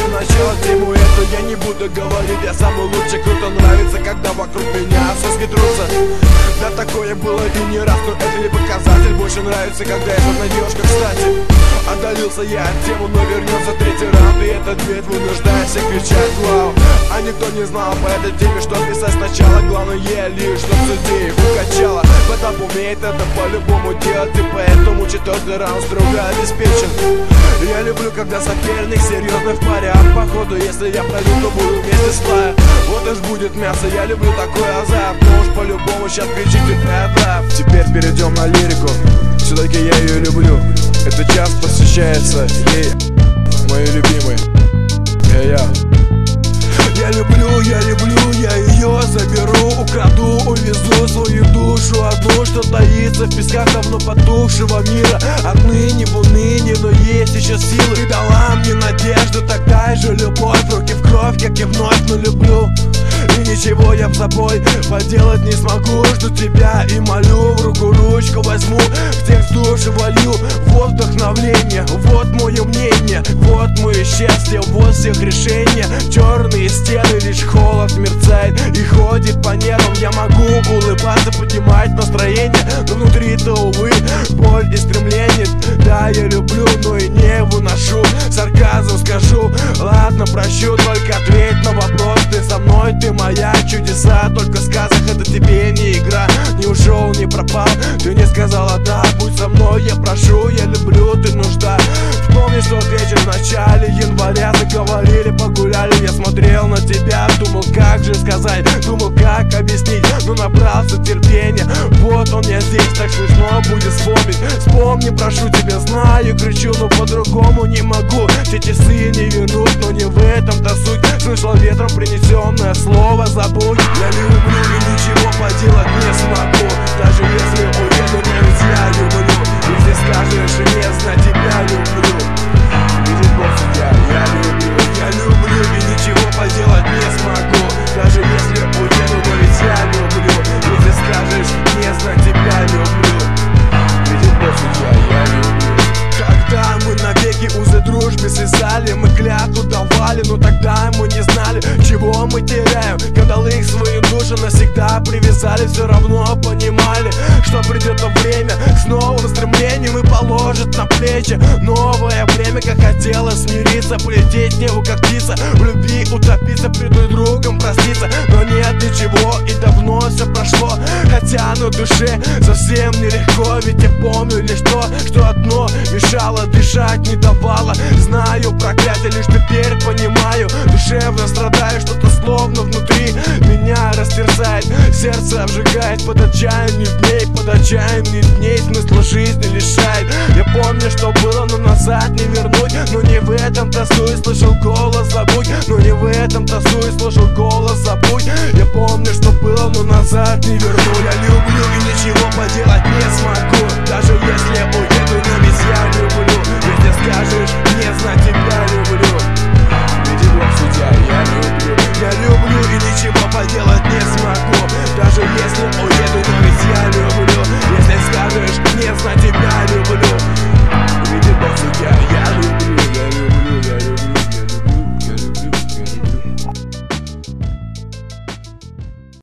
начало, тему эту я не буду говорить. Я самый лучший, круто нравится, когда вокруг меня соски трутся. Да такое было и не раз, но это не показатель. Больше нравится, когда я одна девушка, кстати. Отдалился я от темы, но вернется третий раунд, и этот бит вынуждает всех кричать вау. А никто не знал по этой теме, что писать сначала. Главное лишь, чтоб судей укачало. Потап умеет это по-любому делать, и поэтому четвертый раунд строго обеспечен. Я люблю, когда соперник серьезный в паре, а походу, если я пройду, то буду вместе с Флая. Вот уж будет мясо, я люблю такой азарт, но уж по-любому сейчас кричите «Пэт-рэп». Теперь перейдем на лирику, все-таки я ее люблю. Этот час посвящается ей, моей любимой. Я люблю, я ее заберу, украду, увезу свою душу одну, что таится в песках давно потухшего мира. Отныне в унынии, но есть еще силы. Ты дала мне надежду, такая же любовь, руки в кровь, как и вновь, но люблю. И ничего я с собой поделать не смогу. Жду тебя и молю, в руку ручку возьму, в текст души волью. Вот вдохновление, вот мое мнение, вот мое счастье, вот всех решения. Черные стены, лишь холод мерцает и ходит по нервам. Я могу улыбаться, поднимать настроение, но внутри-то, увы, боль и стремление. Да, я люблю, но и не выношу. Сарказм скажу, ладно, прощу, только ответь на вопрос. Ты со мной, ты моя, чудеса только в сказках, это тебе не игра. Не ушел, не пропал, ты не сказала да. Будь со мной, я прошу, я люблю, ты нужда. Вспомни, что вечер в начале января заговорили, погуляли. Я смотрел на тебя, думал, как же сказать, думал, как объяснить, но набрался терпения. Вот он я здесь, так смешно будет вспомнить. Вспомни, прошу тебя, знаю, кричу, но по-другому не могу. Те часы не вернуть, но не в этом-то суть. Слышал ветром принесенное слово, забудь. Я люблю и ничего поделать не смогу, даже если уеду, но ведь я люблю. Если скажешь не знать, тебя люблю. Видит Бог, я люблю и ничего поделать не смогу, даже если уеду, но ведь я люблю. Если скажешь не знать, тебя люблю. Видит Бог, я люблю. Когда мы навеки узы дружбы связали, мы клятву давали, но тогда мы не знали, чего мы теряем. Когда их свою душу навсегда привязали, все равно понимали, что придет то время с новым стремлением и положит на плечи новое время. Как хотелось смириться, полететь в небо как птица, в любви утопиться, пред друг другом проститься. Но нет ничего и давно все прошло, хотя на душе совсем нелегко. Ведь я помню лишь то, что одно мешало дышать, не давало. Знаю проклятие, лишь теперь понимаю, душевно страдаю, что-то словно внутри меня растерзает. Сердце обжигает под отчаянных дней, под отчаянных дней смысла жизни лишает. Я помню, что было, но назад не вернуть. Но не в этом тосуй, слышал голос, забудь. Но не в этом тосуй, слышал голос, забудь. Я помню, что было, но назад не верну. Я люблю и ничего поделать не смогу, даже если уеду, но ведь я люблю. Если скажешь не знать, тебя люблю.